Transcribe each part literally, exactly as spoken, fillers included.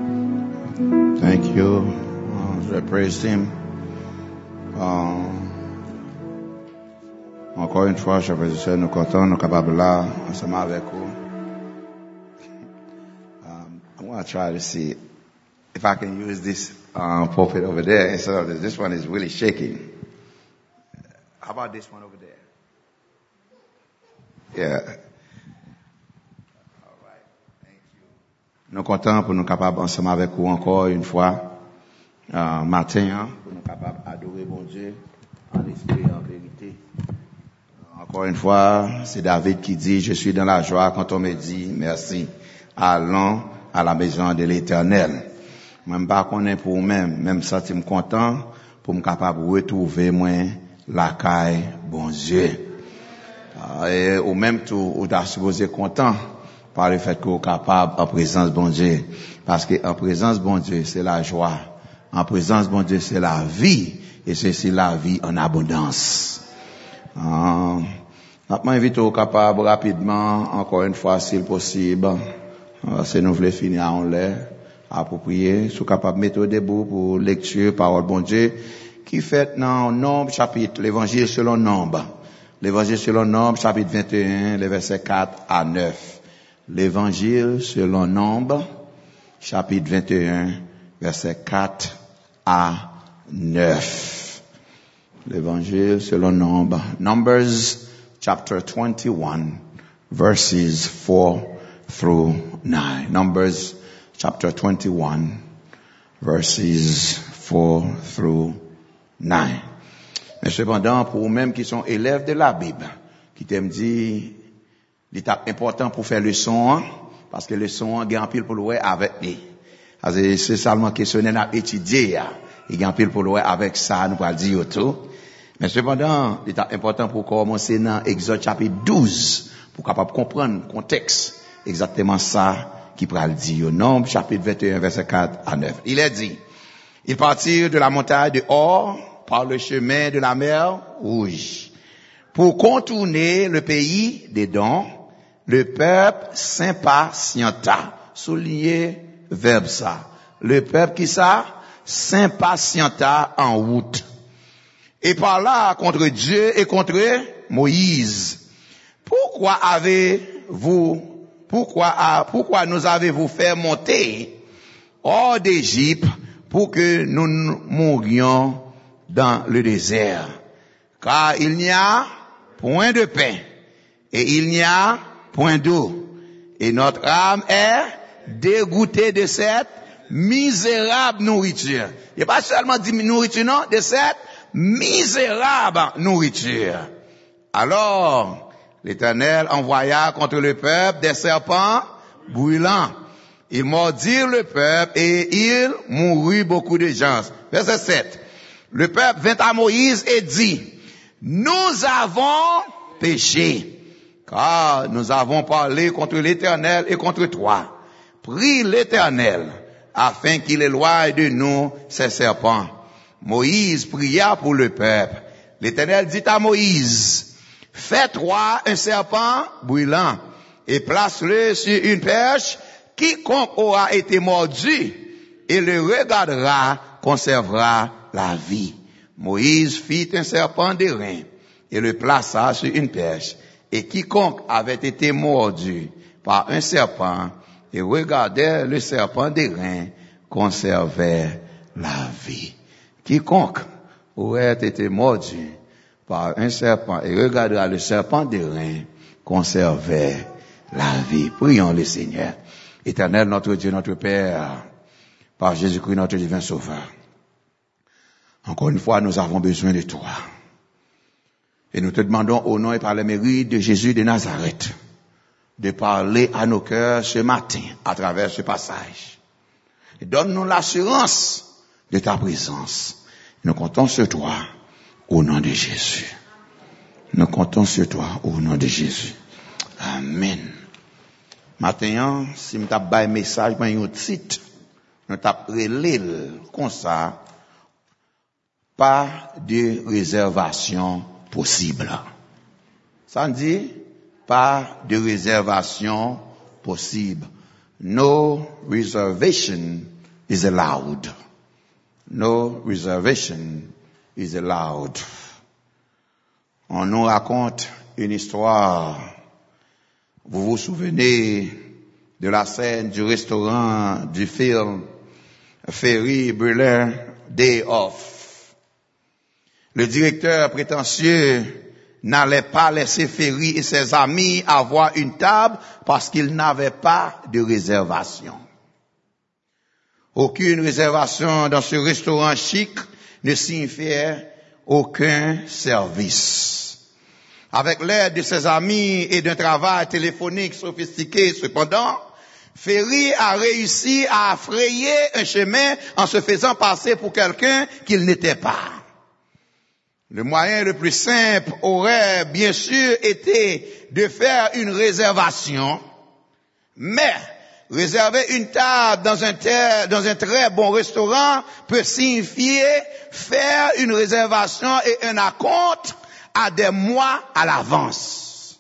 Thank you. Uh, je praise him. Uh, encore une fois, je veux dire, nous comptons, nous capables là, ensemble avec vous. Um, I want to try to see if I can use this uh, pulpit over there instead of this. This one is really shaking. How about this one over there? Yeah. Nous comptons pour nous capables ensemble avec vous encore une fois, euh, matin, hein, pour nous capables d'adorer bon Dieu en esprit et en vérité. Encore une fois, c'est David qui dit, je suis dans la joie quand on me dit merci. Allons à la maison de l'Éternel. Même pas qu'on est pour même, même ça, je suis content pour me capable de retrouver moi la caille bon Dieu. Euh, et ou même tout, ou t'as supposé content par le fait qu'on est capable en présence bon Dieu. Parce que en présence bon Dieu, c'est la joie. En présence bon Dieu, c'est la vie. Et c'est la vie en abondance. Euh, je m'invite au capable rapidement, encore une fois, si possible. Euh, si nous voulons finir en l'air, approprié. Si vous capable de mettre debout pour lecture, parole bon Dieu, qui fait dans Nombre chapitre, l'évangile selon Nombre. L'évangile selon Nombre, chapitre vingt et un, les versets quatre à neuf. L'évangile selon Nombre, chapitre vingt et un, versets quatre à neuf. L'évangile selon Nombre. Numbers, chapter twenty-one, verses four through nine. Numbers, chapter twenty-one, verses four through nine. Mais cependant, pour vous-même qui sont élèves de la Bible, qui t'aiment dit, l'étape importante pour faire le son, parce que le son, il y a un pile pour le avec lui. C'est seulement questionner à étudier, il y a un pile pour le avec ça, nous allons dire tout. Mais cependant, l'étape importante pour commencer dans Exode chapitre douze, pour capable comprendre le contexte, exactement ça qui pourra le dire. Nombre chapitre vingt et un, verset quatre à neuf. Il est dit, ils partirent de la montagne de Hor, par le chemin de la mer Rouge. Pour contourner le pays des dons, le peuple s'impatienta. Soulignez verbe ça. Le peuple qui ça? S'impatienta en route. Et par là contre Dieu et contre Moïse. Pourquoi avez-vous, pourquoi, pourquoi nous avez-vous fait monter hors d'Égypte pour que nous mourions dans le désert? Car il n'y a point de pain et il n'y a point d'eau. Et notre âme est dégoûtée de cette misérable nourriture. Il n'y a pas seulement de nourriture, non, de cette misérable nourriture. Alors, l'Éternel envoya contre le peuple des serpents brûlants. Ils mordirent le peuple et il mourut beaucoup de gens. Verset sept. Le peuple vint à Moïse et dit, nous avons péché, car nous avons parlé contre l'Éternel et contre toi. Prie l'Éternel, afin qu'il éloigne de nous ces serpents. Moïse pria pour le peuple. L'Éternel dit à Moïse, fais-toi un serpent brûlant et place-le sur une perche. Quiconque aura été mordu et le regardera conservera la vie. Moïse fit un serpent d'airain et le plaça sur une perche. Et quiconque avait été mordu par un serpent et regardait le serpent d'airain conservait la vie. Quiconque aurait été mordu par un serpent et regardera le serpent d'airain conservait la vie. Prions le Seigneur. Éternel, notre Dieu, notre Père, par Jésus-Christ, notre divin Sauveur. Encore une fois, nous avons besoin de toi. Et nous te demandons au nom et par le mérite de Jésus de Nazareth, de parler à nos cœurs ce matin, à travers ce passage. Et donne-nous l'assurance de ta présence. Nous comptons sur toi, au nom de Jésus. Nous comptons sur toi, au nom de Jésus. Amen. Maintenant, si je tape un message, je un titre, je tape relais comme ça, pas de réservation possible. Ça dit, pas de réservation possible. no reservation is allowed. No reservation is allowed. On nous raconte une histoire. Vous vous souvenez de la scène du restaurant du film Ferry Bueller Day Off. Le directeur prétentieux n'allait pas laisser Ferry et ses amis avoir une table parce qu'il n'avait pas de réservation. Aucune réservation dans ce restaurant chic ne signifiait aucun service. Avec l'aide de ses amis et d'un travail téléphonique sophistiqué, cependant, Ferry a réussi à frayer un chemin en se faisant passer pour quelqu'un qu'il n'était pas. Le moyen le plus simple aurait bien sûr été de faire une réservation, mais réserver une table dans un, ter- dans un très bon restaurant peut signifier faire une réservation et un acompte à des mois à l'avance.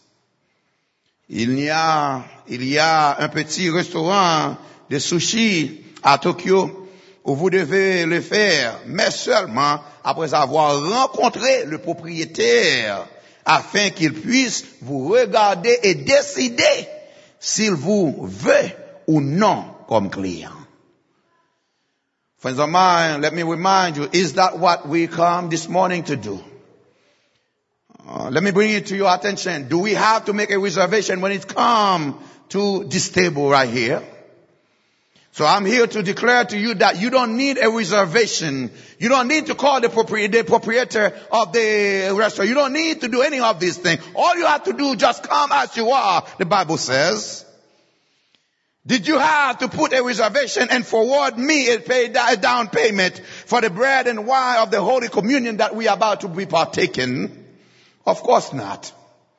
Il y a, il y a un petit restaurant de sushi à Tokyo où vous devez le faire, mais seulement après avoir rencontré le propriétaire afin qu'il puisse vous regarder et décider s'il vous veut ou non comme client. Friends of mine, let me remind you, is that what we come this morning to do? Uh, let me bring it to your attention. Do we have to make a reservation when it comes to this table right here? So I'm here to declare to you that you don't need a reservation. You don't need to call the proprietor, the proprietor of the restaurant. You don't need to do any of these things. All you have to do, just come as you are, the Bible says. Did you have to put a reservation and forward me a, pay, a down payment for the bread and wine of the Holy Communion that we are about to be partaking? Of course not.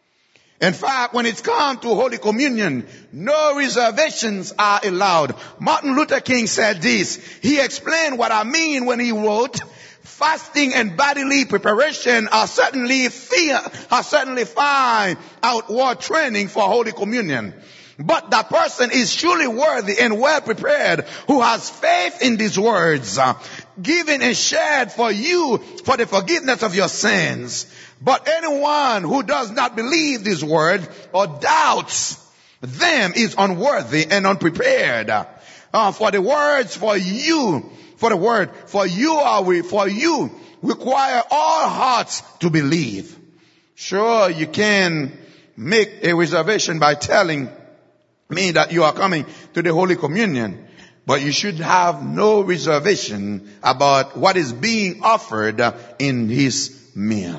In fact, when it comes to Holy Communion, no reservations are allowed. Martin Luther King said this. He explained what I mean when he wrote, fasting and bodily preparation are certainly fear, are certainly fine outward training for Holy Communion. But that person is truly worthy and well prepared who has faith in these words, uh, given and shared for you for the forgiveness of your sins. But anyone who does not believe this word or doubts them is unworthy and unprepared. Uh, for the words for you, for the word, for you are we, for you require all hearts to believe. Sure, you can make a reservation by telling me that you are coming to the Holy Communion, but you should have no reservation about what is being offered in his meal.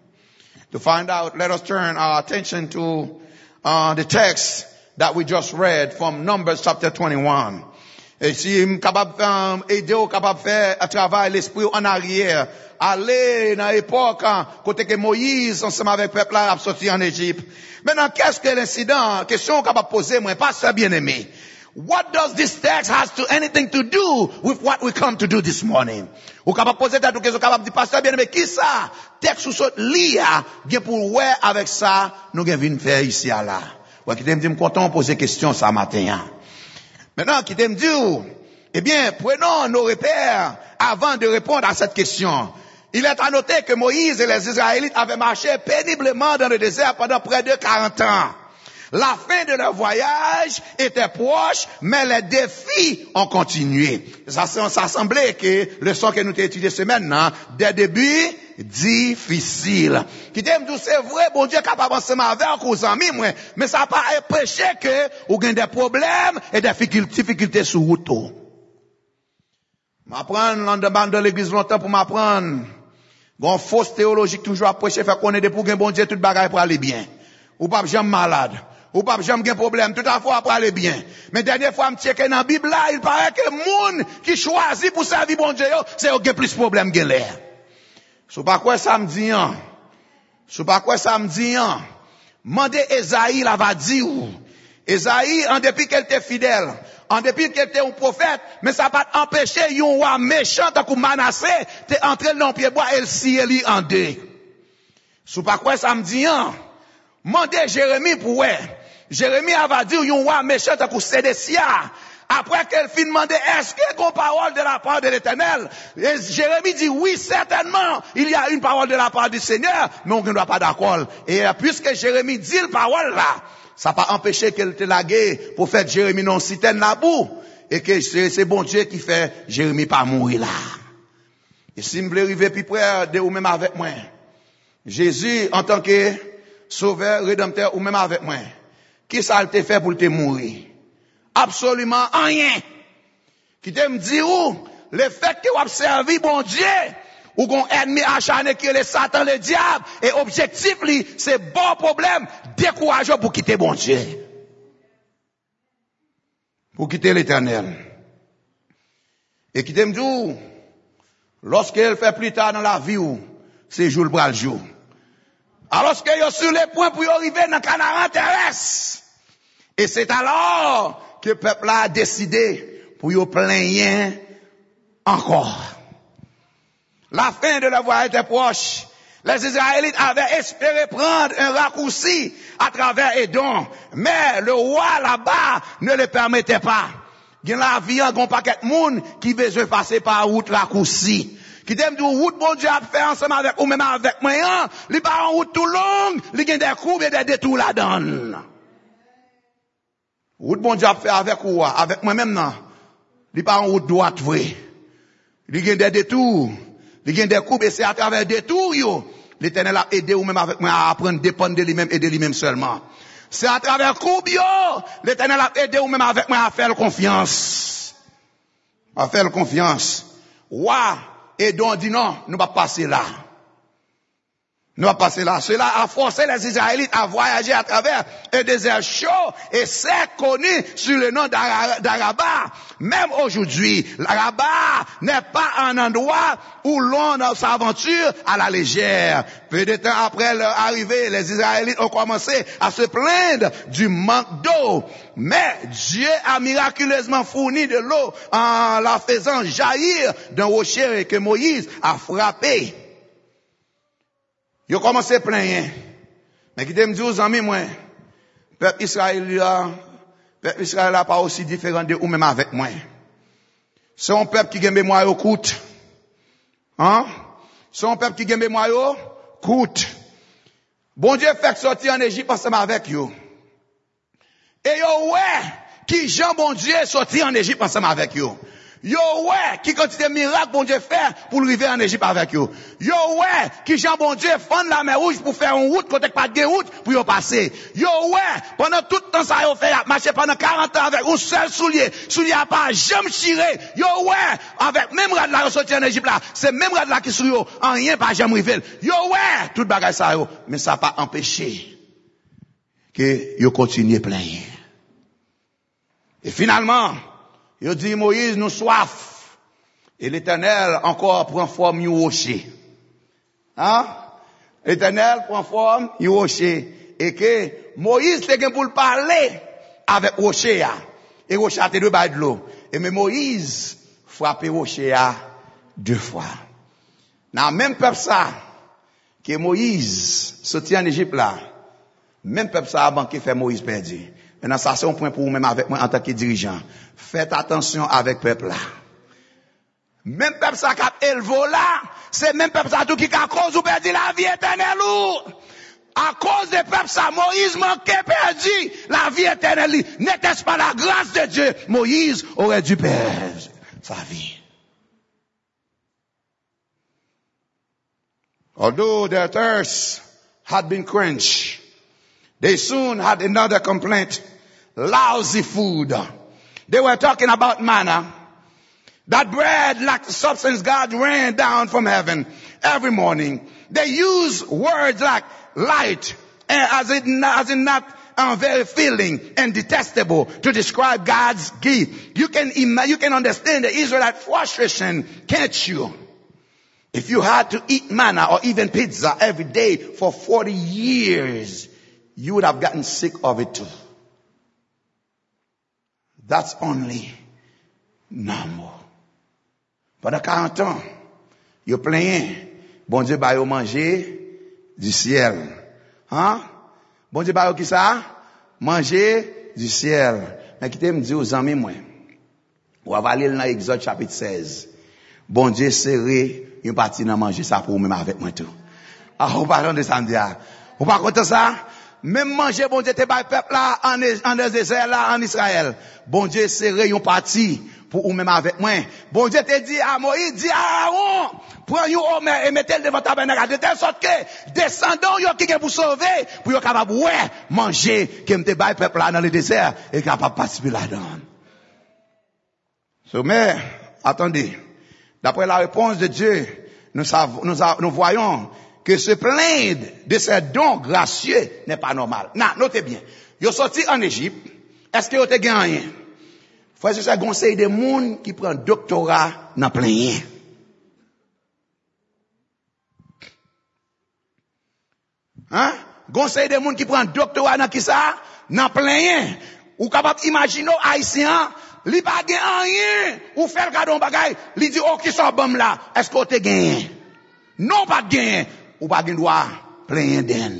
To find out, let us turn our attention to uh, the text that we just read from Numbers chapter twenty-one. Et si m capable aider ou capable faire un travail l'esprit en arrière, aller dans l'époque côté que Moïse ensemble avec le peuple a sorti en Égypte. Maintenant, qu'est-ce que l'incident? Question capable poser moi, pasteur bien-aimé. What does this text has to anything to do with what we come to do this morning? Ou capable poser ta question capable dire pasteur bien-aimé, qui ça? Texte ou saute lia, bien pour ouais avec ça, nous gen vinn faire ici à là. Ouais, qui t'aime dire content poser question ça matin. Maintenant, qui t'aime dire, eh bien, prenons nos repères avant de répondre à cette question. Il est à noter que Moïse et les Israélites avaient marché péniblement dans le désert pendant près de quarante ans. La fin de leur voyage était proche, mais les défis ont continué. Ça, ça semblait que le son que nous avons étudié ce maintenant, des débuts difficiles. Qui t'aime tout, c'est vrai, bon Dieu, capable de avec aux amis, mais ça n'a pas empêché que vous avez des problèmes et des difficultés sur route. M'apprendre l'endemain de l'église longtemps pour m'apprendre. Gon fausse théologique toujours à prêcher, faire connaître pour gagner bon Dieu toute bagaille pour aller bien. Ou pas jamais malade. Ou pas jamais gain problème. Tout à fois pour aller bien. Mais dernière fois, me checker dans la Bible là, il paraît que monde qui choisit pour servir bon Dieu, c'est au gain plus problème que l'air. C'est pas quoi ça me dit, hein. C'est pas quoi ça me dit, hein. Mandez Esaïe la va dire. Esaïe, en dépit qu'elle était fidèle, en dépit qu'elle était un prophète, mais ça pas empêcher yon roi méchant tant que Manassé, t'es entré dans pied bois et le cieli en deux. C'est pas quoi ça me dit, hein. Mandez Jérémie pour ouais. Jérémie avait dit, yon roi méchant à cause Sédécia. Après qu'elle fin demandé, est-ce qu'il y a une parole de la part de l'Éternel? Et Jérémie dit, oui, certainement, il y a une parole de la part du Seigneur, mais on ne doit pas d'accord. Et puisque Jérémie dit la parole là, ça n'a pas empêché qu'elle te lagué pour faire Jérémie non citerne la boue. Et que c'est bon Dieu qui fait Jérémie pas mourir là. Et si vous voulez arriver plus près de ou même avec moi, Jésus, en tant que sauveur, rédempteur, ou même avec moi, qui ça te fait pour te mourir? Absolument rien. Qui te me dit où? Le fait que vous avez servi bon Dieu, ou qu'on ennemi acharné qui est le Satan, le diable, et objectif, c'est bon problème, décourageant pour quitter bon Dieu. Pour quitter l'Éternel. Et qui te me dit, lorsqu'elle fait plus tard dans la vie, c'est jour le bras le jour. Alors qu'il y a sur les points pour y arriver dans le Canaan terrestre. Et c'est alors que le peuple a décidé pour y plaindre encore. La fin de la voie était proche. Les Israélites avaient espéré prendre un raccourci à travers Édom. Mais le roi là-bas ne le permettait pas. Il y a la vie, il y a un paquet de monde qui veut passer par route raccourci. Qui t'aime dire, route bon Dieu a fait ensemble avec ou même avec moi, hein? Il pas en route tout long, il y a des courbes et des détours là-dedans. Route bon Dieu a fait avec ou avec moi même, non? Il pas en route droite, vrai. Il y a des détours, il y a des courbes et c'est à travers des détours, yo. L'Éternel a aidé ou même avec moi à apprendre à dépendre de lui-même et de lui-même seulement. C'est à travers courbes, yo. L'Éternel a aidé ou même avec moi à faire confiance. À faire confiance. Ouah. Et donc, dit non, nous ne pas passer là. Nous va passer là. Cela a forcé les Israélites à voyager à travers un désert chaud et sec connu sur le nom d'Araba. Même aujourd'hui, l'Araba n'est pas un endroit où l'on s'aventure à la légère. Peu de temps après leur arrivée, les Israélites ont commencé à se plaindre du manque d'eau. Mais Dieu a miraculeusement fourni de l'eau en la faisant jaillir d'un rocher que Moïse a frappé. Ils ont commencé à plaindre. Mais qui me dit aux amis, moi, peuple israélien, peuple israélien n'est pas aussi différent de ou même avec moi. C'est un peuple qui a mémoire au coûte. Hein? C'est un peuple qui a mémoire au coûte. Bon Dieu fait sortir en Égypte ensemble avec eux. Et yo ouais, qui Jean bon Dieu sorti en Égypte ensemble avec eux. Yo ouais, qui quantité de miracles bon Dieu fait pour arriver en Égypte avec eux. Yo ouais, qui Jean bon Dieu fend la mer rouge pour faire une route, côté pas de route, pour y passer. Yo ouais, pendant tout le temps ça yo fait, marcher pendant quarante ans avec un seul soulier. Soulier a pas jamais tiré. Yo ouais, avec même rad là, sorti en Égypte là, c'est même rad là qui sur yo, en rien pas jamais rivé. Yo ouais, tout bagage ça yo, mais ça pas empêché que yo continue plein. Et finalement, il dit, Moïse, nous soif. Et l'Éternel encore prend forme du rocher. Hein? L'Éternel prend forme du rocher. Et que Moïse, c'est pour le parler avec rocher. Et rocher a deux bails de l'eau. Et mais Moïse frappe rocher deux fois. Dans le même peuple ça, que Moïse sorti en Égypte là, même peuple ça a banqué fait Moïse perdu. Maintenant, ça c'est un point pour vous-même avec moi en tant que dirigeant. Faites attention avec le peuple là. Même peuple ça qui a élevé là, c'est même peuple ça tout qui a cause ou perdu la vie éternelle ou. À cause des peuples ça, Moïse manquait perdu la vie éternelle. N'était-ce pas la grâce de Dieu? Moïse aurait dû perdre sa vie. Although their thirst had been quenched, they soon had another complaint. Lousy food. They were talking about manna. That bread lacked substance. God rained down from heaven every morning. They use words like light, and as it as in not uh, very filling and detestable to describe God's gift. You can ima- you can understand the Israelite frustration, can't you? If you had to eat manna or even pizza every day for forty years, you would have gotten sick of it too. That's only normal. Pendant quarante ans, yo plein, bon Dieu ba yo manger du ciel. Hein? Bon Dieu ba yo qui ça? manger du ciel. Mais qui t'aime dire aux amis, moi, on va aller dans Exode chapitre seize. Bon Dieu, serré, une partie dans manger ça pour même avec moi tout. Ah, on parle de ça, on dit, on pas content ça? Même manger, bon Dieu, t'es pas peuple là, en, en désert là, en Israël. Bon Dieu, serré, une partie pour ou même avec moi. Bon Dieu te dit à Moïse, dit à Aaron, prends une homme et mettez-le devant ta tabernacle, de telle sorte que, descendants, yo qui est pour sauver, pour yo capable, ouais, manger, qui me te baille peuple là dans le désert, et capable participer là-dedans. So, mais, attendez. D'après la réponse de Dieu, nous, savons, nous, nous voyons que se plaindre de ces dons gracieux n'est pas normal. Non, notez bien. Ils sont sortis en Égypte. Est-ce qu'ils ont gagné? Frère, c'est un conseil de monde qui prend doctorat dans plein rien. Hein? Conseil de monde qui prend doctorat dans qui ça? Dans plein rien. Ou capable imaginer haïtien, li pas gagné rien, ou fait le cadeau bagay, li dit oh qui sont bon là, est-ce qu'on te gagné? Non pas gagné, ou pas gagné droit plein d'en.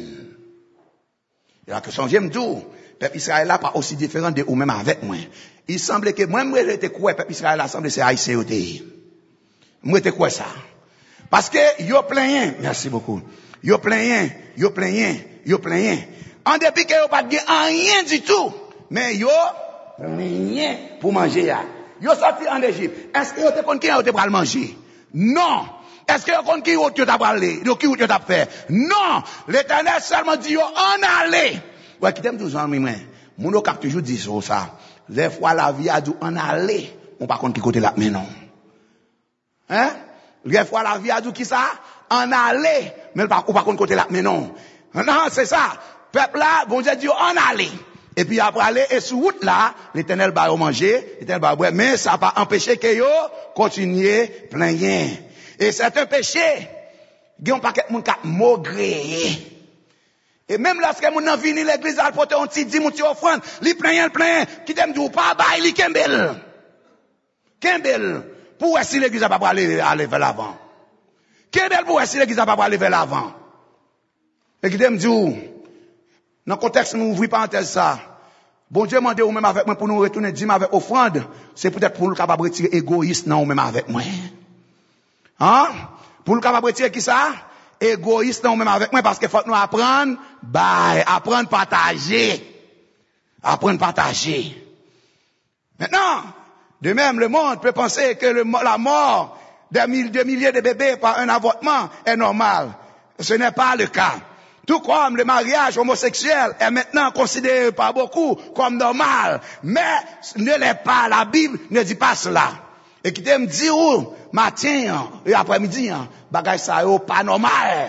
Et la question j'aime tout, peuple Israël là pas aussi différent de ou même avec moi. Il semblait que moi moi était quoi peuple Israël là semble c'est haïtien au pays. Moi était quoi ça? Parce que yo plein, merci beaucoup. Yo plein, yo plein, yo plein. En dépit que yo pas gagné rien du tout, mais yo rien pour manger ya. Yo sorti en Égypte. Est-ce que yo te connait qui yo te pral manger? Non. Est-ce que yo connait qui yo te t'a parler? Yo qui yo te t'a faire? Non. L'Éternel seulement dit yo en aller. Ouais, qui t'aime toujours moi. Mon cap toujours dit ça. Les fois la vie a dit en aller, on pas compte qui côté là mais non. Hein? Les fois la vie a dit qui ça? En aller, mais pas ou pas compte côté là mais non. Non, c'est ça. Peuple là, bon Dieu dit en aller. Et puis après aller, et sur route là, l'Éternel va manger, l'Éternel va boire, mais ça va pas empêcher que yo continuer plein rien. Et c'est un péché. Il y a un paquet de monde qui a maugré. Et même lorsque moun nan vini l'église al porter un petit dix, un petit offrande, li plein rien, plein, qui t'aime dire pas bail, li kembel. Kembel. Pour si l'église va pas aller aller vers l'avant. Kembel pour si l'église va pas aller vers l'avant. Et qui t'aime dire dans le contexte, nous ouvrons parenthèse ça. Bon Dieu m'a dit ou même avec moi pour nous retourner dîme avec offrande. C'est peut-être pour nous capable retirer égoïste non ou même avec moi. Hein? Pour nous capable retirer qui ça? Égoïste non ou même avec moi parce qu'il faut nous apprendre, bye, apprendre partager. Apprendre partager. Maintenant, de même, le monde peut penser que le, la mort de, mille, de milliers de bébés par un avortement est normale. Ce n'est pas le cas. Tout comme le mariage homosexuel est maintenant considéré par beaucoup comme normal. Mais ne l'est pas. La Bible ne dit pas cela. Et qui t'aime dire, matin et après-midi, bagay ça yo pas normal.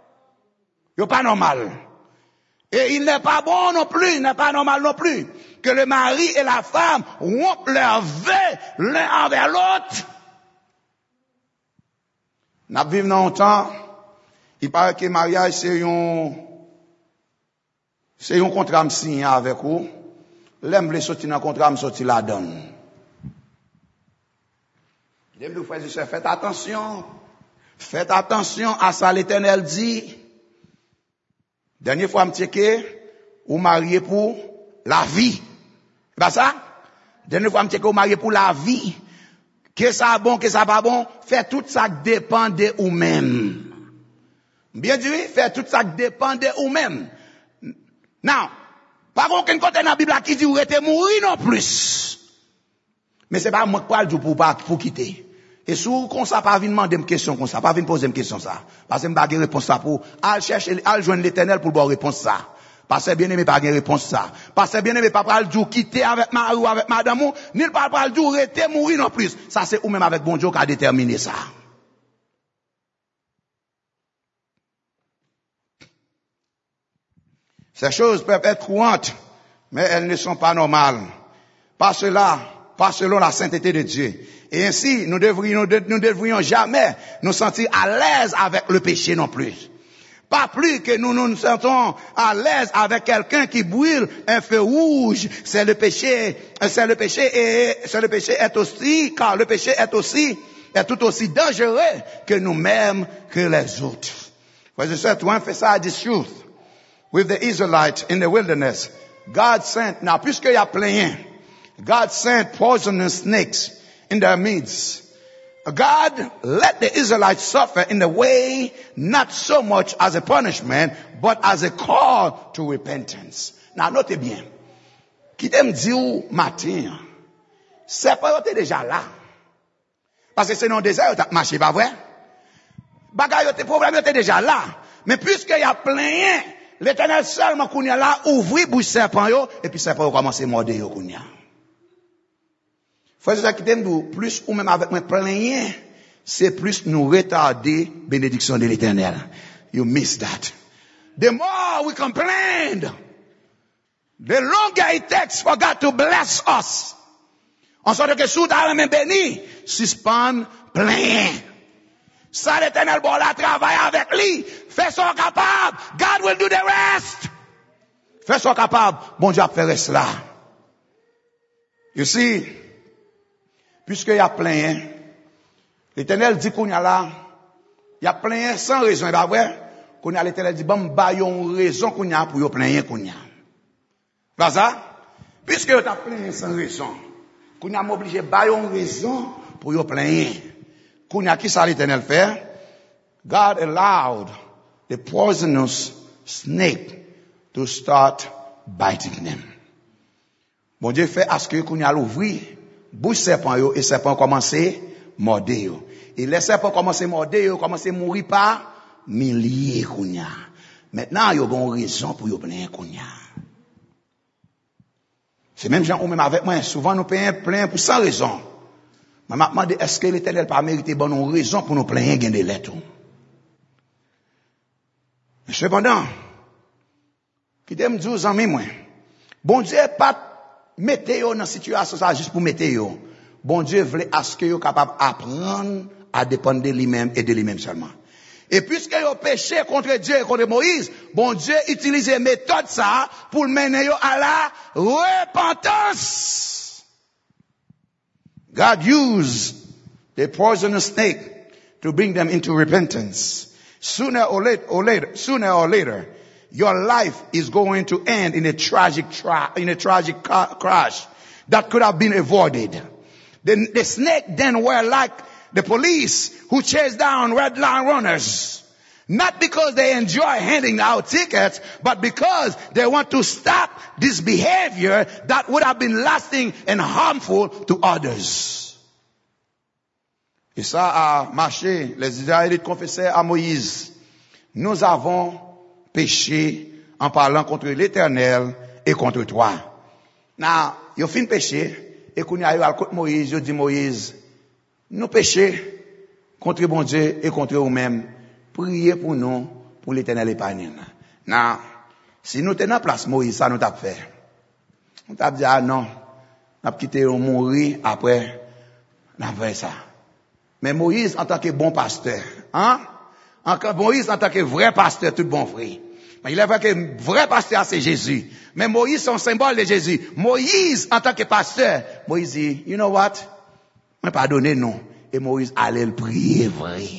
Yo pas normal. Et il n'est pas bon non plus, il n'est pas normal non plus, que le mari et la femme rompent leur vœux l'un envers l'autre. Nous vivons dans un temps, il paraît que le mariage, c'est un, c'est un contrat signé avec vous. L'aime les sortir dans le contrat, me sortir la donne. L'aime vous faire, faites attention. Faites attention à ça, l'Éternel dit. Dernière fois, me checké, ou marié pour la vie. C'est pas ça? Dernière fois, me checké, ou marié pour la vie. Que ça bon, que ça pas bon, faites tout ça qui dépend de vous-même. Bien dit, faire tout ça qui dépend de vous-même. Non, pas aucun côté dans la Bible qui dit vous êtes mourir non plus. Mais c'est pas moi qui parle pour pas pour quitter. Et si vous comme ça pas venir demander une question comme ça, pas venir poser une question ça, parce que me pas réponse ça pour aller chercher aller joindre l'Éternel pour avoir réponse ça. Parce que bien aimé pas réponse ça. Parce que bien aimé pas pral dire quitter avec mari ou avec madame ou, ni pas pral dire rester mourir non plus. Ça c'est ou même avec bon Dieu qui a déterminé ça. Ces choses peuvent être courantes, mais elles ne sont pas normales. Pas cela, pas selon la sainteté de Dieu. Et ainsi, nous devrions, nous devrions jamais nous sentir à l'aise avec le péché non plus. Pas plus que nous nous sentons à l'aise avec quelqu'un qui brûle un feu rouge. C'est le péché, c'est le péché et c'est le péché est aussi, car le péché est aussi, est tout aussi dangereux que nous-mêmes, que les autres. Frères et sœurs, one emphasize this truth with the Israelites in the wilderness. God sent, now puisque y a plein, God sent poisonous snakes in their midst. God let the Israelites suffer in a way not so much as a punishment, but as a call to repentance. Now, notez bien. Qui t'aime dire matin, c'est pas yote déjà là. Parce que c'est non désert, yote marché, pas vrai? Bagay yote problème yote déjà là. Mais puisque y a plein, l'Éternel seulement qu'on y a là, ouvri bouche serpent yo, et puis serpent yo commence à mordre yo qu'on y a. Frère, c'est qui t'aime dire, plus ou même avec moi plein, c'est plus nous retarder bénédiction de l'Éternel. You miss that. The more we complain, the longer it takes for God to bless us. En sorte que sous ta main béni, suspend plein. Ça l'Éternel bon la travaille avec lui. Fais son capable. God will do the rest. Fais son capable. Bon Dieu a fait reste là. You see, puisque y a plein, l'Éternel dit qu'on y a là, y a plein sans raison, et pas vrai? Qu'on y a l'Éternel dit, bon, bah, y a une raison qu'on y a pour y a plein qu'on y a. Pas ça? Puisque y a plein sans raison, qu'on y a m'obligé, bah, y a une raison pour y a plein. Qu'on y a qui ça l'Éternel fait? God allowed the poisonous snake to start biting them. Bon Dieu fait à ce que qu'on y a l'ouvrir, bouche serpent yo, et serpent commencé mordre yo. Et les serpents commencé mordre yo, commencé mourir par milliers qu'on y a. Maintenant, yo gon raison pour yo plein qu'on y a. C'est même gens ou même avec moi, souvent nous payons plein pour sans raison. Je me demande, est-ce que l'Éternel pas mérité bonne raison pour nous plaindre gain de lettres? Mais cependant, qui t'aime dire aux amis, moi, bon Dieu pas mettre yo dans situation ça juste pour mettre yo. Bon Dieu voulait à ce que yo capable apprendre à dépendre de lui-même et de lui-même seulement. Et puisque yo péché contre Dieu et contre Moïse, bon Dieu utilise méthode ça pour mener yo à la repentance. God used the poisonous snake to bring them into repentance. Sooner or later, or later, sooner or later, your life is going to end in a tragic tra- in a tragic ca- crash that could have been avoided. The, the snake then were like the police who chase down red line runners. Not because they enjoy handing out tickets, but because they want to stop this behavior that would have been lasting and harmful to others. Et ça a marché. Les Israélites confessaient à Moïse, nous avons péché en parlant contre l'Éternel et contre toi. Now, ils fin péché, et quand ils arrivent à contre Moïse, ils disent Moïse, nous péché contre bon Dieu et contre nous-mêmes. Priez pour nous, pour l'Éternel épargne. Now, si nous tenons place Moïse, ça nous t'a fait. On t'a dit, ah non, on a quitté, on mourir après, après ça. Mais Moïse, en tant que bon pasteur, hein? Moïse, en tant que vrai pasteur, tout bon frère. Mais il est vrai que vrai pasteur, c'est Jésus. Mais Moïse, c'est un symbole de Jésus. Moïse, en tant que pasteur, Moïse dit, you know what? On pardonne non. Et Moïse allait le prier vrai.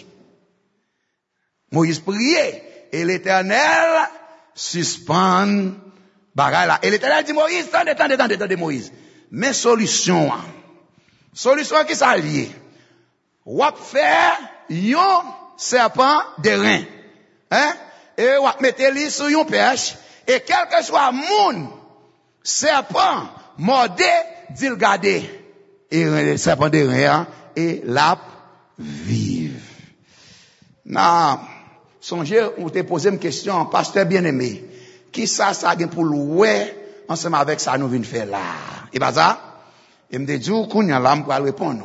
Moïse priait. Et l'Éternel suspend bagaille là. Et l'Éternel dit, Moïse, tendez, tendez, tendez, tendez, Moïse. Mais solution, solution qui s'allie. Wap faire yon serpent de rein. Hein? Et wap mette li sur yon perche. Et quel que soit moun, serpent, mordé, dit le garder. Et le serpent de rein, et l'ap vive. Non. Songez, on te posé une question, pasteur bien-aimé. Qui ça, ça a pour louer, ensemble avec ça, nous venons faire là? Et pas ça? Et me dit, qu'on y a là, pour répondre.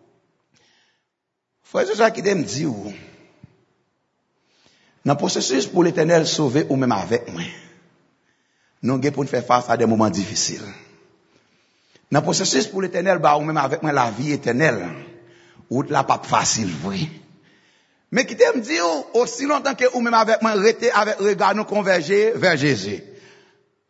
Frère, c'est ça qui me dit, ou, dans le processus pour l'Éternel sauver ou même avec moi, nous avons pour faire face à des moments difficiles. Dans le processus pour l'Éternel, bah, ou même avec moi, la vie éternelle, ou la pas facile, vrai. Mais qui t'aime dire, aussi longtemps que ou même avec moi, rester avec regard nous converger vers Jésus.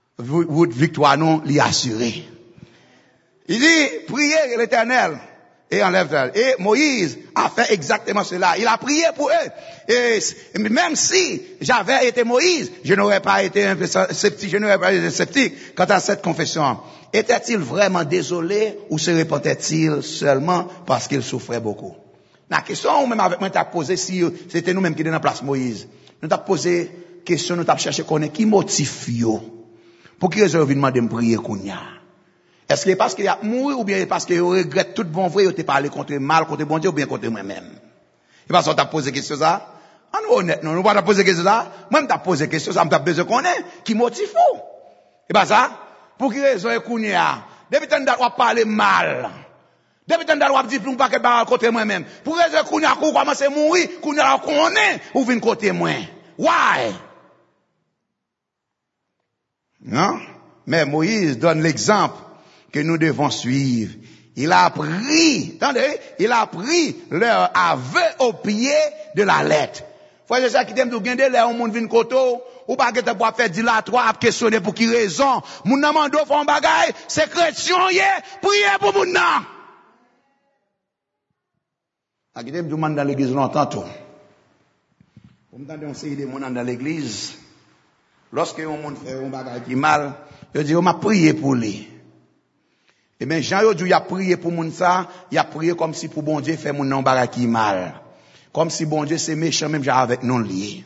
Votre victoire nous l'y assurer. Il dit, priez l'Éternel. et enlève-le. Et Moïse a fait exactement cela. Il a prié pour eux. Et même si j'avais été Moïse, je n'aurais pas été un peu sceptique, je n'aurais pas été sceptique quant à cette confession. Était-il vraiment désolé ou se repentait-il seulement parce qu'il souffrait beaucoup? La question, ou même avec moi, t'as posé si c'était nous-mêmes qui étions dans la place Moïse. Nous t'as posé question, nous t'as cherché qu'on est qui motive yo. Pour qui raison vous demandez de prier kounya? Est-ce que c'est parce qu'il a mouru ou bien parce qu'il regrette tout bon vrai, il t'a parlé contre mal, contre bon Dieu ou bien contre moi-même? Et parce qu'on t'a posé question ça? Ah non, honnête, non, nous pas t'a posé question ça? Moi, t'as posé question ça, m't'a besoin qu'on est, qui motive ou? Et pas ça? Pour qui raison kounya? Depuis tant d'années, on parle mal. Depuis tant d'années, on dit plus pas que par côté moi-même. Pour raison kounya, qu'on commence à mourir, kounya qu'on est, ou vient côté moi. Why? Non? Mais Moïse donne l'exemple que nous devons suivre. Il a pris, attendez, il a pris leur aveu au pied de la lettre. Faut que ça qui t'aime de gagner là, on monde vient koto, ou pas que tu pour faire dilatoire, à questionner pour qui raison. Moun nan mando font bagay, c'est chrétien yé, priez pour moun nan. A qui t'aime de monde dans l'église longtemps tout. Vous m'entendez on série de monde dans l'église. Lorsque on monde fait un bagay qui mal, je dis on m'a prié pour lui. Et bien, Jean yo dit, il a prié pour moun ça, il a prié comme si pour bon Dieu fait moun nan bagay qui mal. Comme si bon Dieu c'est méchant même j'ai avec non lié.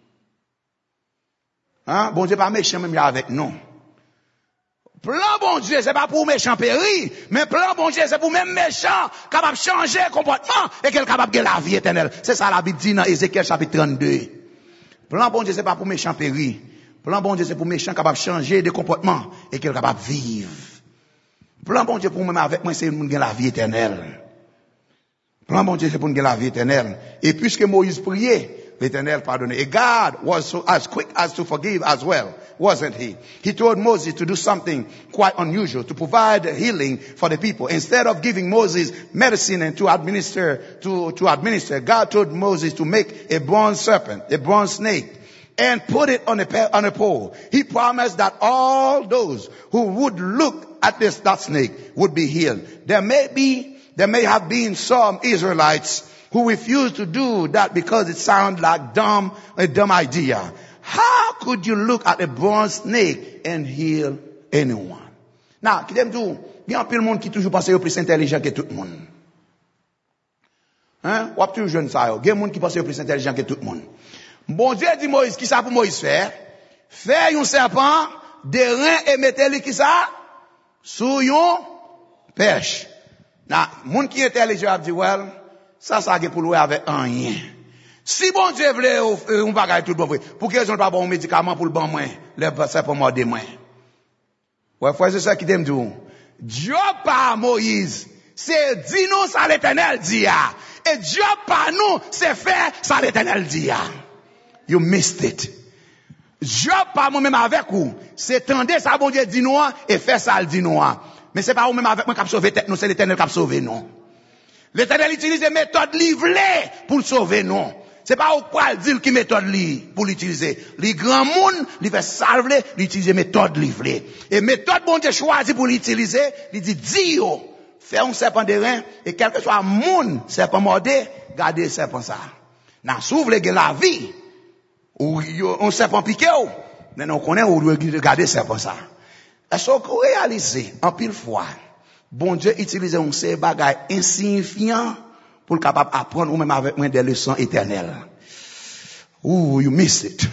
Hein? Bon Dieu pas méchant même j'ai avec non. Plan bon Dieu c'est pas pour méchant péri, mais plan bon Dieu c'est pour même méchant capable changer comportement et qu'elle capable de la vie éternelle. C'est ça la Bible dit dans Ézéchiel chapitre trente-deux. Plan bon Dieu c'est pas pour méchant péri. Plan bon Dieu c'est pour méchant capable changer de comportement et qu'elle capable vivre. Plan bon Dieu pour moi avec moi c'est pour gagner la vie éternelle. Plan bon Dieu c'est pour gagner la vie éternelle. Et puisque Moïse priait, l'Éternel pardonnait. And God was so as quick as to forgive as well, wasn't he? He told Moses to do something quite unusual, to provide healing for the people. Instead of giving Moses medicine and to administer, to, to administer, God told Moses to make a bronze serpent, a bronze snake, and put it on a, on a pole. He promised that all those who would look at this, that snake would be healed. There may be, there may have been some Israelites who refused to do that because it sounded like dumb, a dumb idea. How could you look at a bronze snake and heal anyone? Now, qui t'aime tout, il y a un peu de monde qui toujours pense qu'il est plus intelligent que tout le monde. Hein? Ou toujours jeune ça, il y a un monde qui pense qu'il est plus intelligent que tout le monde. Bon Dieu dit Moïse, qui ça pour Moïse faire? Faire un serpent, des reins et mettez-le qui ça? Sous une pêche. Now, monde qui est intelligent a dit, well, ça, ça a pour louer avec rien. Si bon Dieu voulait un bagage tout bon, pour qu'ils n'ont pas bon médicament pour le bon moins, les serpents mordent des moins. Ouais, frère, c'est ça qui t'aime dire. Dieu pas Moïse, c'est dit nous, ça l'Éternel dit. Et Dieu pas nous, c'est faire, ça l'Éternel dit. You missed it. Dieu pas moi-même avec vous, c'est tendre ça bon Dieu dit nous, et faire ça le dit nous. Mais c'est pas vous-même avec moi qui a sauvé tête nous, c'est l'Éternel qui a sauvé nous. L'Éternel utilise des méthodes livrées pour le sauver, non. C'est pas au poil dire qui méthode li pour l'utiliser. Les grands monde, li fait salver, li utilise méthode livrée. Et méthode bon Dieu choisi pour l'utiliser, il dit Dio, fais un serpent de rein et quel que soit monde serpent mordé, gardez serpent ça. N'a s'ouvre la vie ou un serpent piqué ou, mais on connaît ou doit garder serpent ça. Est-ce qu'on réalise en pile fois bon Dieu utilise un ces bagages insignifiants pour capable apprendre ou même avec moi des leçons éternelles. Ooh, you missed it.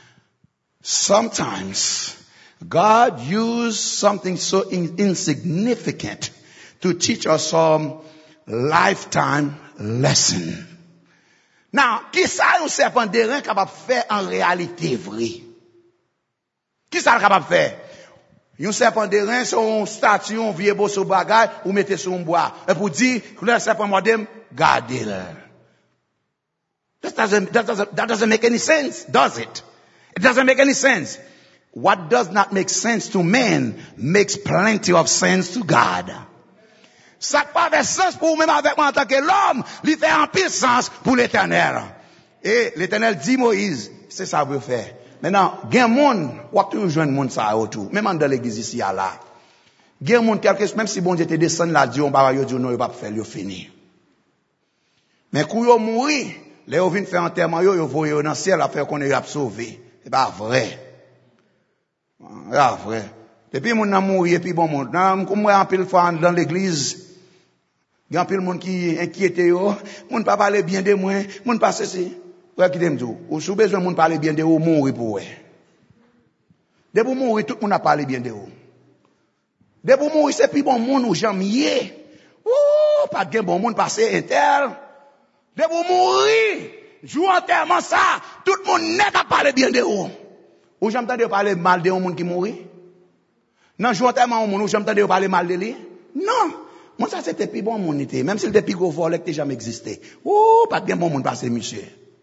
Sometimes God used something so in, insignificant to teach us some lifetime lesson. Now, qui ça un serpent de rein capable faire en réalité vrai? Qui ça capable faire? Un serpent de rein sur une statue, un vieux beau sur bagage, ou mettez sur un bois. Et pour dire, que le serpent modem, gardez-le. That doesn't, that doesn't, that doesn't make any sense, does it? It doesn't make any sense. What does not make sense to man makes plenty of sense to God. Ça n'a pas de sens pour même avec moi en tant que l'homme, il fait un peu sens pour l'Éternel. Et l'Éternel dit Moïse, c'est ça que vous faites. Maintenant, il y a un monde, ou toujours un monde ça autour, même dans l'église ici, là. Gen moun quelque même si bon Dieu te descend là dit on va yo dit non yo pas faire yo fini. Mais quand yo mouri, les yo vinn faire enterrement yo yo voye dans ciel a faire qu'on est sauvé. C'est pas vrai. C'est pas vrai. Depuis moun nan mouri et puis bon monde. Nan moi en pile fois dans l'église, il y a un pile monde qui inquiète yo, moun pas parler bien de moi, moun pas ceci. Ouais qui t'aime tout. Ou sous besoin moun parler bien de ou mourir pour ouais. De pour mourir tout moun a parler bien de ou. De pour mourir c'est plus bon monde ou jamais. Ouh, pas de bon monde passer intel. De pour mourir, jour enterrement ça, tout le monde n'est qu'à parler bien de vous. Ou j'aime entendre parler mal de un monde qui mourit? Non, jour enterrement un monde, ou j'aime entendre parler mal de lui? Non. Moi ça c'était plus bon monde était, même s'il était plus gros volé que jamais existé. Ouh, pas de bon monde passer monsieur.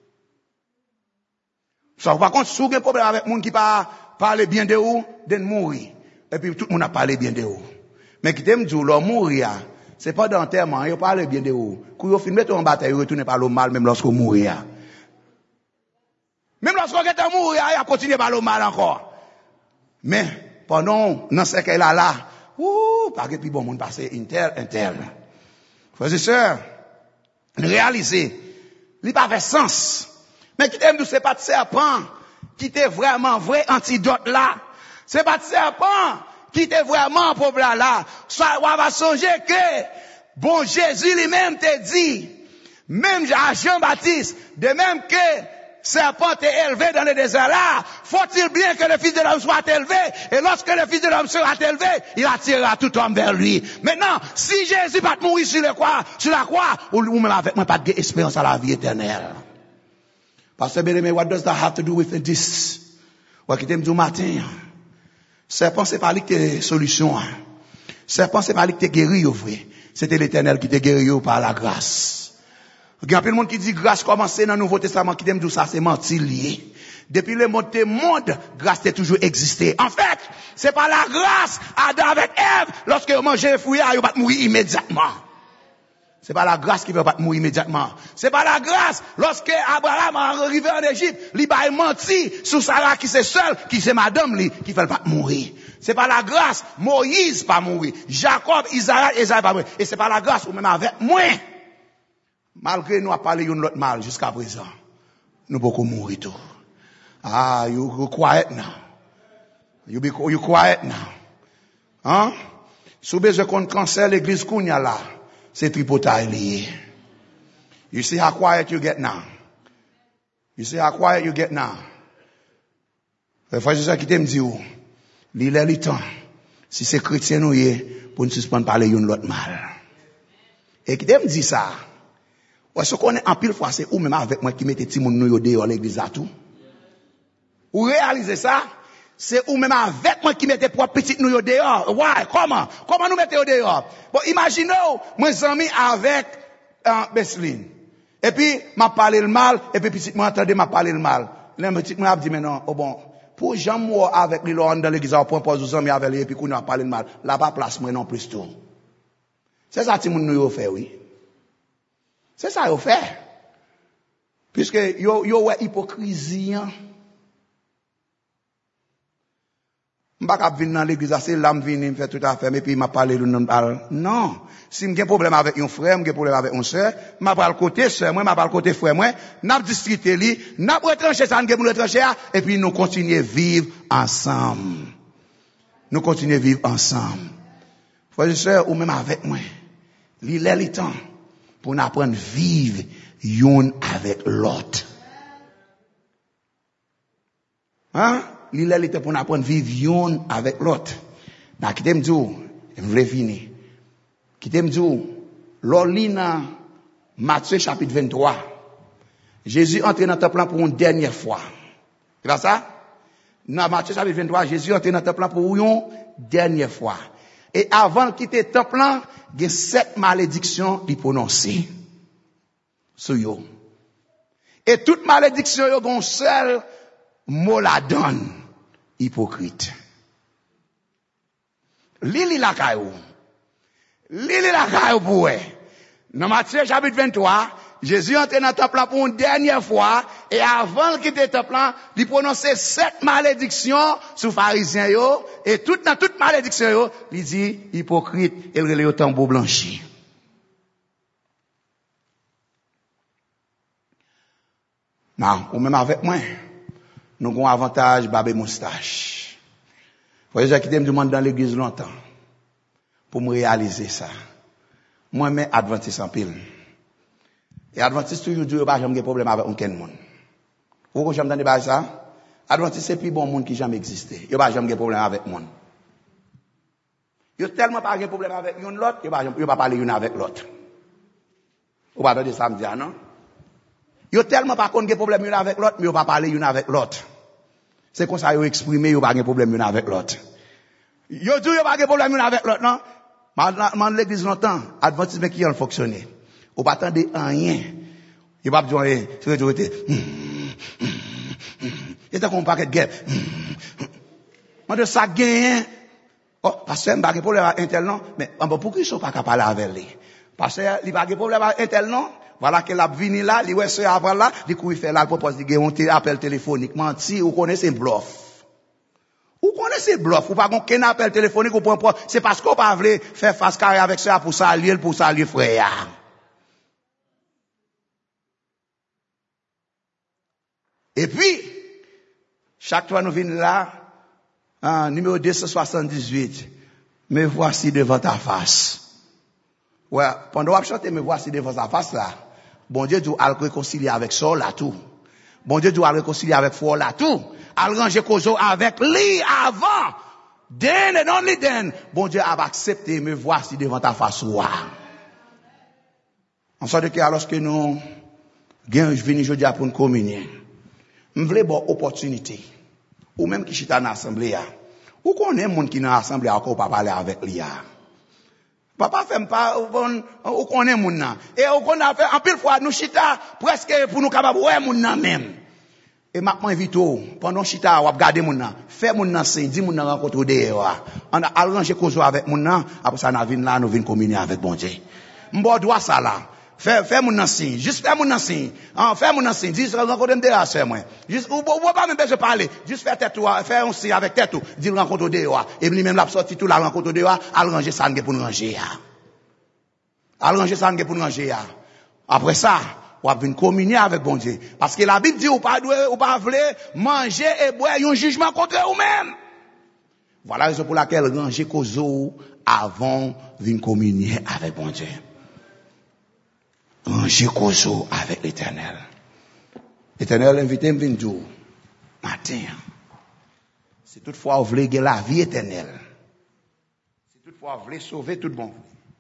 Ça par contre, si vous avez un problème avec monde qui pas parler bien de vous, de mourir. Et puis tout le monde a parlé bien de vous. Mais qui t'aime dire leur mourir, c'est pas d'enterrement, ils parlent bien de vous. Quand vous filmez en bataille, vous retournez par le mal même lorsque vous mourrez. Même lorsque vous êtes mourir, il continue par le mal encore. Mais pendant dans ce cas là là, ouh, pas que plus bon monde passer inter interne. Frères et sœurs, réalisez, il pas fait sens. Mais qui t'aime c'est pas de serpent qui était vraiment vrai antidote là. C'est pas de serpent qui était vraiment problème là. Ça, on va songer que, bon, Jésus lui-même te dit, même à Jean-Baptiste, de même que serpent est élevé dans le désert là, faut-il bien que le Fils de l'homme soit élevé, et lorsque le Fils de l'homme sera élevé, il attirera tout homme vers lui. Maintenant, si Jésus va mourir sur la croix, sur la croix, ou même avec moi, pas d'espérance à la vie éternelle. Pasteur Bérémé, what does that have to do with this? Ou qui t'aime du matin? Serpent, c'est pas lui qui est solution. Serpent, c'est pas lui qui est guéri, vrai. C'était l'Éternel qui t'a guéri par la grâce. Il y a plein de monde qui dit grâce commencer dans le Nouveau Testament, qui t'aime dire ça, c'est menti lié. Depuis le monde du monde, grâce a toujours existé. En fait, c'est pas la grâce, Adam avec Ève, lorsque vous mangez les fruits, ils vont mourir immédiatement. C'est pas la grâce qui va pas mourir immédiatement. C'est pas la grâce lorsque Abraham est arrivé en Égypte, il a menti sur Sarah qui c'est seul, qui c'est madame li, qui fait pas mourir. C'est pas la grâce, Moïse pas mourir, Jacob, Isaac, Esaïe pas mourir. Et c'est pas la grâce ou même avec moi. Malgré nous a parlé d'un autre mal jusqu'à présent, nous beaucoup mourir tout. Ah, you, you quiet now. You be you quiet now. Hein? Si vous avez un cancer l'église kounya là. C'est tripotaille lié. You see how quiet you get now. You see how quiet you get now. Les frères et sœurs qui t'aiment dire, l'il est le temps, si c'est chrétien nous y est, pour nous suspendre parler yon l'autre mal. Et qui t'aime dire ça, ou ce qu'on est en pile fois, c'est ou même avec moi qui mettez Timon nous dehors l'église à tout. Ou réalisez ça, c'est ou même avec moi qui mettez propre petite nous dehors. Ouais, comment? Comment nous mettez dehors? Bon, imaginez, moi, amis avec, euh, Besseline. Et puis, m'a parlé le mal, et puis, petit, moi, attendez, m'a parlé le mal. Là, petit, moi, dit, mais non, oh bon, pour Jean moi avec les lois dans l'église, on propose aux amis avec lui, et puis, qu'on a parlé le mal. Là, pas place, moi, non, plus tout. C'est ça, que nous, fait, oui. C'est ça, yo fait. Puisque, yo, yo, ouais, hypocrisie, hein. M'pas cap venir dans l'église, c'est là m'venir me faire tout à fait, mais puis m'a parlé de non non. Si m'ai un problème avec un frère, m'ai un problème avec une sœur, m'a pas le côté sœur, moi m'a pas le côté frère, moi, n'a distrité li, n'a retranché ça, n'a retranché et puis nous continuer vivre ensemble. Nous continuer vivre ensemble. Frères et sœurs, ou même avec moi, il est le temps pour nous apprendre à vivre yon avec l'autre. Hein? Il est le temps pour nous apprendre à vivre yon avec l'autre. N'a qui t'aime dire, je voulais finir. Qui t'aime dire, l'orlina Matthieu chapitre vingt-trois. Jésus entre dans le temple pour une dernière fois. C'est pas ça? Dans Matthieu chapitre vingt-trois, Jésus entre dans le temple pour une dernière fois. Et avant de quitter le temple, il y a sept malédictions qui prononcées. Sur yo. Et toute malédiction, il y a un seul mot la donne. Hypocrite. Lili la caillou. Lili la caillou pour. Dans Matthieu chapitre vingt-trois, Jésus entre dans le temple là pour une dernière fois, et avant de quitter le temple là, il prononçait sept malédictions sur les pharisiens, yo, et tout, dans toute malédiction, yo, il dit, hypocrite, et il relève au tambour blanchi. Non, ou même avec moi, nous avons un avantage, babé moustache. Vous voyez, qui me demande dans l'église longtemps, pour me réaliser ça. Moi, je suis adventiste en pile. Et adventiste toujours dit, bah, j'ai un problème avec aucun monde. Vous avez jamais entendu ça? Adventiste, c'est le plus bon monde qui jamais existé. Il n'y a jamais un problème avec monde. Il n'y a tellement pas de problème avec une l'autre, il n'y a pas parler une avec l'autre. Vous n'avez pas entendu ça me dire, non? Il n'y a tellement pas de problème une avec l'autre, mais il n'y a pas parler une avec l'autre. C'est comme ça qu'ils expriment, il n'y a pas de problème une avec l'autre. Il n'y a pas de problème une avec l'autre, non? Dans l'église longtemps, adventisme qui a fonctionné. Ou pas attendre rien. Il va pas dire, c'est autorité. Il est comme paquet de guerre. Moi, de ça, gagne. Oh, parce que je n'ai pas de problème avec Intel, non. Mais, pourquoi ils ne sont pas capables de parler avec lui? Parce qu'il n'y a pas de problème avec Intel, non. Voilà qu'elle a venu là, il ouais, c'est avant là, du coup, il fait là, il propose de gagner un appel téléphonique. Menti, vous connaissez bluff. Vous connaissez bluff. Vous pas qu'un appel téléphonique, vous prenez pas. C'est parce qu'on pas voulu faire face carré avec ça pour saluer, pour saluer frère. Et puis, chaque fois nous venons là, hein, numéro deux cent soixante-dix-huit, me voici devant ta face. Ouais, pendant que je chante, me voici devant ta face là, bon Dieu doit le réconcilier avec ça là tout. Bon Dieu doit le réconcilier avec foi là tout. Al ranger cause avec lui avant. Then and only then, bon Dieu a accepté, me voici devant ta face. Wow. En sorte que alors que nous, je viens aujourd'hui pour une communion. Je voulais une opportunité. Ou même qui chita dans l'assemblée. Ou qu'on est monde qui dans l'assemblée encore pas parler avec lui. Papa fait pas, ou qu'on est monde là. Et ou qu'on a fait, en pile fois, nous chita presque pour nous capables, ouais, monde là même. Et maintenant, invite pendant chita, ou regarder monde là. Fait monde là, c'est, dit monde là rencontre dehors. On a arrangé cause avec monde là. Après ça, nous venons là, nous venons communier avec bon Dieu. M'bo doit ça là. Fais, fais mon signe. Juste fais mon signe. Hein, fais mon signe. Dis, rencontre dehors, c'est moi. Juste, ou, ou, pas même besoin de parler. Juste faire tête, fais un signe avec tête, dis rencontre dehors. Et puis, même la sortie tout la rencontre dehors, à ranger ça, pour nous ranger, à ranger ça, pour nous ranger, après ça, on va venir communier avec bon Dieu. Parce que la Bible dit, ou pas doué, ou pas voulez manger et boire, un jugement contre vous-même. Voilà la raison pour laquelle ranger cause avant de venir communier avec bon Dieu. Ranger cause avec l'Éternel. L'Éternel invite me venir dire, matin, si toutefois vous voulez la vie éternelle, si toutefois vous voulez sauver tout le monde,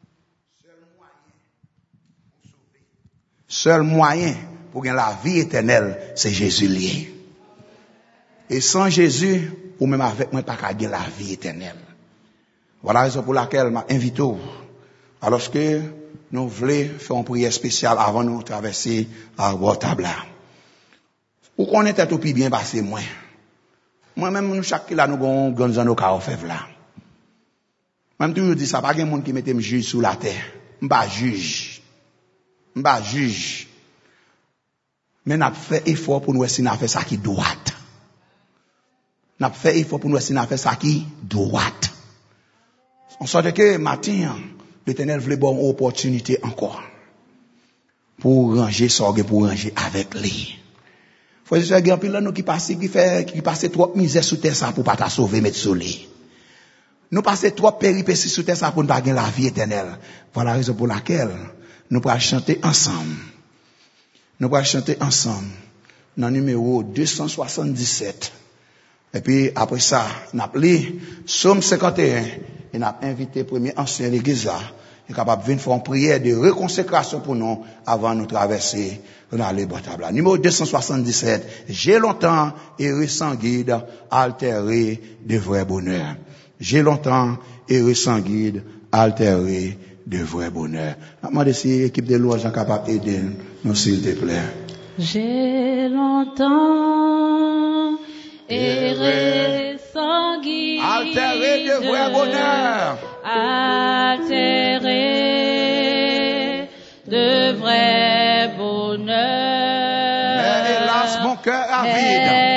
seul moyen pour gagner la vie éternelle, c'est Jésus lié. Et sans Jésus, ou même avec moi, pas qu'à gagner la vie éternelle. Voilà la raison pour laquelle m'a invité, alors que nous voulons faire une prière spéciale avant de nous traverser à Bortabla. Ou qu'on était tout bien passé, moi. Moi-même, nous, chaque là, nous avons gagné nos cas fait là. Même toujours dit ça, pas de monde qui mette me juge sous la terre. Je ne pas juge. Je ne pas juge. Mais nous avons fait effort pour nous essayer de faire ça qui est droite. Nous avons fait effort pour nous essayer de faire ça qui est droite. On sort que matin, l'Éternel voulait bonne opportunité encore. Pour ranger sorgue, pour ranger avec lui. Faut que ce soit un peu là, nous qui passent, qui fait, qui passe trop misère sous terre ça pour pas ta sauver, mettre soleil. Nous passons trop péripéties sous terre ça pour ne pas gagner la vie éternelle. Voilà la raison pour laquelle nous pourrons chanter ensemble. Nous pourrons chanter ensemble. Dans le numéro deux cent soixante-dix-sept. Et puis, après ça, nous avons lu Psaume cinquante et un. Et nous avons invité le premier ancien l'église là. Il est capable de venir faire une prière de réconsécration pour nous avant de nous traverser dans les Bortabla. Numéro deux cent soixante-dix-sept. J'ai longtemps erré sans guide, altéré de vrai bonheur. J'ai longtemps erré sans guide, altéré de vrai bonheur. Je demande si l'équipe de louange est capable d'aider nous, s'il te plaît. J'ai longtemps erré sans guide, altéré de vrai bonheur. Altéré de vrai bonheur. bonheur. Mais hélas, mon cœur a vide.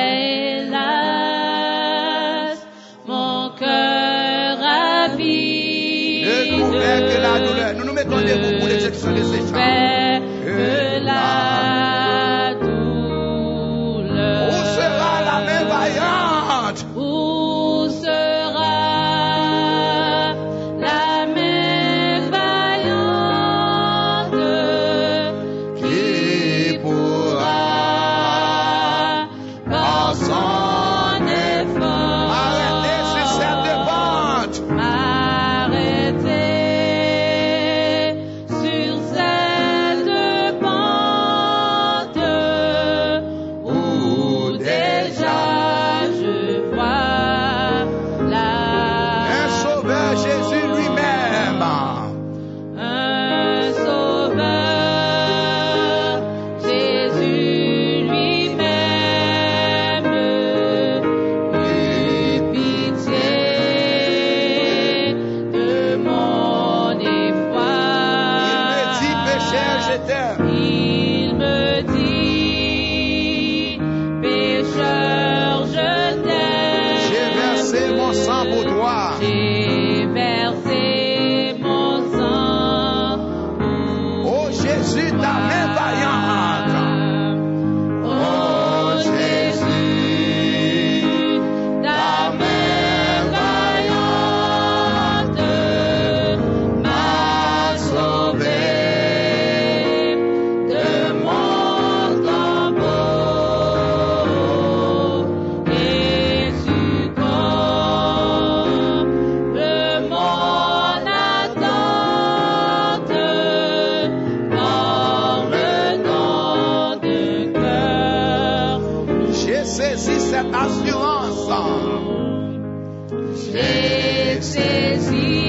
Hélas, mon cœur a vide. Ne trouvait que la douleur. Nous nous mettons debout pour l'exécution de ces chants. Que la douleur. Où sera la main vaillante? Où sera la main vaillante qui pourra par son effort Arrêtez sur cette pente. m'arrêter sur cette pente où déjà je vois la Un sauveur, Jésus lui-même. un sauveur, Jésus lui-même, eut pitié de mon effroi. Il me dit, pécheur, je t'aime. Il me dit, pécheur, je t'aime. J'ai versé mon sang pour toi. J'ai versé mon sang Oh Jésus, ta main vaillante. Oh Jésus, ta main vaillante m'a sauvé de mon tombeau. Et tu combles mon attente par le don de cœur. J'ai saisi cette assurance. J'ai saisi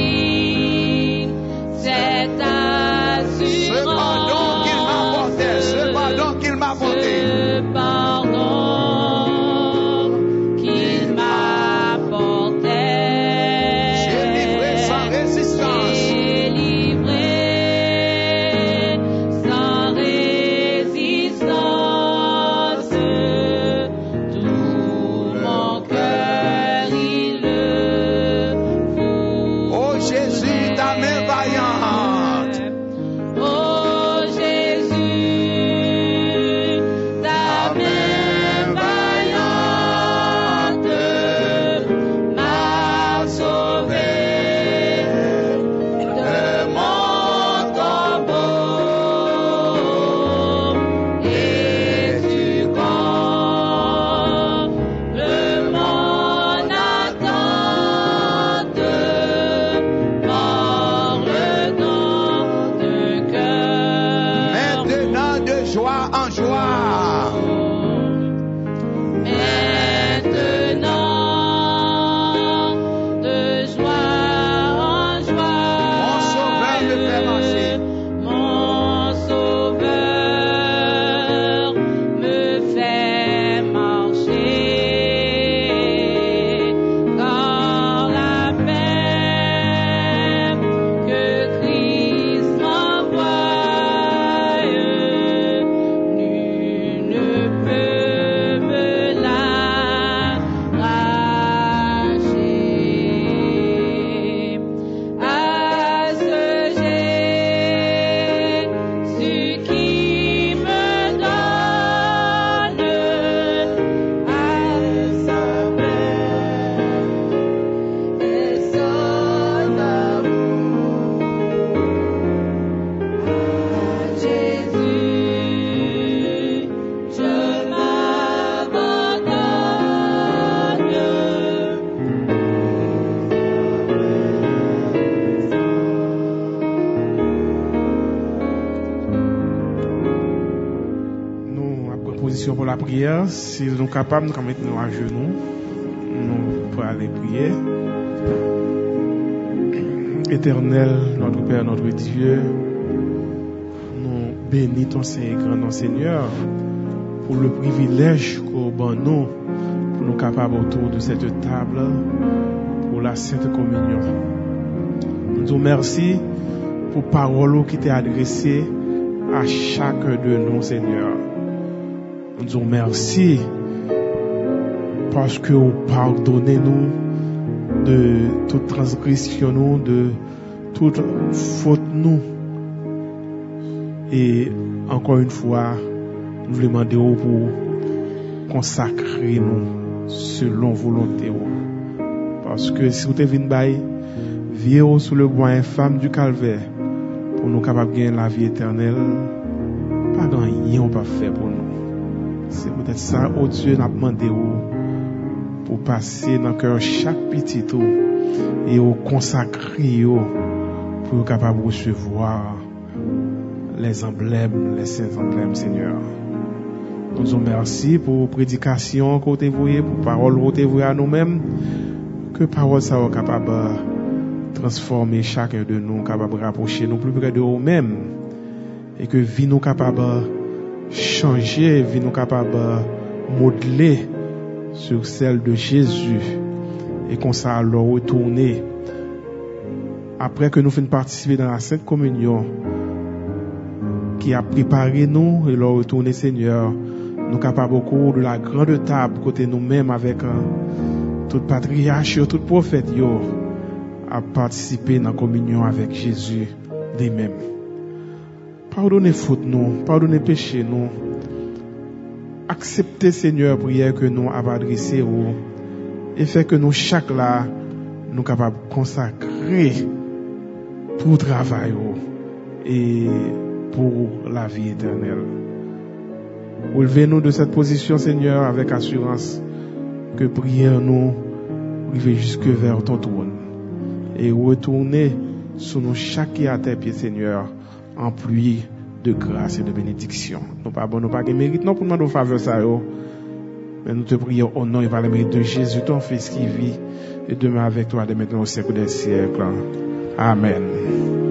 cette Ce pardon qu'il m'apportait, ce pardon qu'il m'apportait. ce pardon qu'il m'apportait. J'ai livré sans résistance. J'ai livré sans résistance. Tout mon cœur il le fout. Oh Jésus, ta main vaillante. Oh Jésus, ta main vaillante m'a sauvé de mon tombeau. Et tu combles mon attente par le don de cœur. Maintenant de joie en joie. Maintenant, de joie en joie, Mon sauveur me fait marcher. Mon sauveur me fait marcher. Quand la paix que Christ m'envoie, nul ne peut me l'arracher. À ce Jésus qui me donne, à sa paix et son amour. Jésus, je Nous avons position pour la prière. Si nous sommes capables, nous allons mettre nous à genoux. Nous pouvons aller prier. Éternel, notre Père, notre Dieu, nous bénissons ton Saint et grand nom, Seigneur, pour le privilège qu'on donne nous, pour nous capables autour de cette table, pour la Sainte Communion. Nous te remercions pour parole qui t'est adressée à chacun de nous, Seigneur. Nous disons merci parce que vous pardonnez nous de toute transgression, nous, de toute faute, nous. Et encore une fois, nous voulons demander pour consacrer nous selon volonté. Parce que si vous êtes venu vivre sous le bois infâme du calvaire, pour nous capables de gagner la vie éternelle, pas grand rien on peut faire pour nous. C'est peut-être ça, oh Dieu, n'a demandé pour passer dans le cœur chaque petit tout et au consacrer pour être capable de recevoir les emblèmes, les saints emblèmes, Seigneur. Nous disons merci pour prédication que vous avez vouée, pour parole que vous avez vouée à nous-mêmes, que parole ça soit capable de transformer chacun de nous, capable de rapprocher nous plus près de nous-mêmes, et que vie nous capable de changer, vie nous capable de modeler sur celle de Jésus, et qu'on s'est alors retourner après que nous finissons participer dans la Sainte Communion qui a préparé nous et leur retourner Seigneur, nous capables au cours de la grande table côté nous-mêmes avec euh, tout patriarche, tout prophète yo, à participer dans la communion avec Jésus des mêmes. Pardonnez faute nous, pardonnez péché nous. Acceptez Seigneur prière que nous avons adressée et fait que nous chaque là nous capables de consacrer pour le travail et pour la vie éternelle. Relevez-nous de cette position, Seigneur, avec assurance que prions nous arriver jusque vers ton trône et retourner sur nous chaque à tes pieds, Seigneur, en pluie de grâce et de bénédiction. Nous pas bon, nous pas de mérite, non pour demander aux faveurs ça, mais nous te prions au nom et par le mérite de Jésus, ton Fils qui vit et demeure avec toi de maintenant au siècle des siècles. Amen.